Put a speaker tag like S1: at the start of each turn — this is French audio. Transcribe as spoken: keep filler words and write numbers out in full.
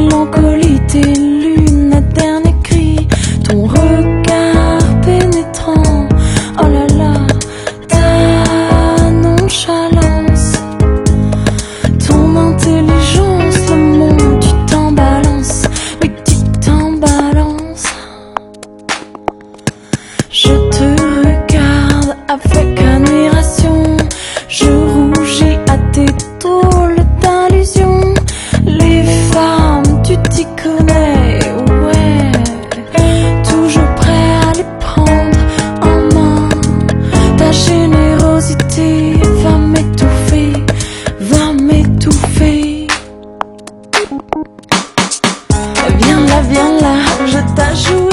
S1: mélancolie, tes lunettes, dernier cri, ton regard pénétrant, oh là là, ta nonchalance, ton intelligence, le monde, tu t'en balances, oui tu t'en balances. Je te regarde avec admiration, je rougis à tes drôles d'allusions. Les femmes, tu t'y connais, ouais, toujours prêt à les prendre en main. Ta générosité va m'étouffer, va m'étouffer. Viens là, viens là, je t'ajoute